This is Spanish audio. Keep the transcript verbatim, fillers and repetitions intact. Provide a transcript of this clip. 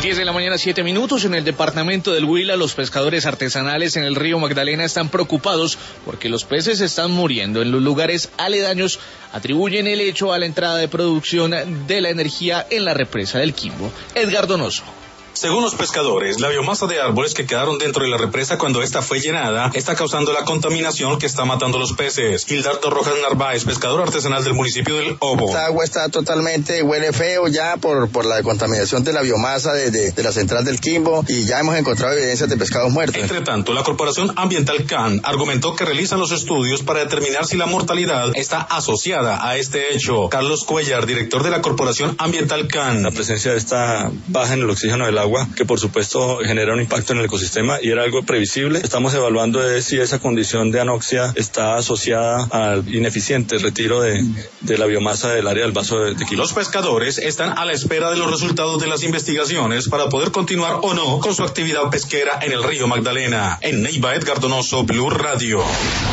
diez de la mañana, siete minutos. En el departamento del Huila, los pescadores artesanales en el río Magdalena están preocupados porque los peces están muriendo. En los lugares aledaños atribuyen el hecho a la entrada de producción de la energía en la represa del Quimbo. Edgar Donoso. Según los pescadores, la biomasa de árboles que quedaron dentro de la represa cuando esta fue llenada está causando la contaminación que está matando a los peces. Gildardo Rojas Narváez, pescador artesanal del municipio del Obo. Esta agua está totalmente, huele feo ya por, por la contaminación de la biomasa de, de, de la central del Quimbo, y ya hemos encontrado evidencias de pescados muertos. Entre tanto, la Corporación Ambiental C A N argumentó que realizan los estudios para determinar si la mortalidad está asociada a este hecho. Carlos Cuellar, director de la Corporación Ambiental C A N. La presencia de esta baja en el oxígeno del agua, que por supuesto genera un impacto en el ecosistema y era algo previsible. Estamos evaluando de si esa condición de anoxia está asociada al ineficiente retiro de, de la biomasa del área del Vaso de, de Quimbo. Los pescadores están a la espera de los resultados de las investigaciones para poder continuar o no con su actividad pesquera en el río Magdalena. En Neiva, Edgar Donoso, Blue Radio.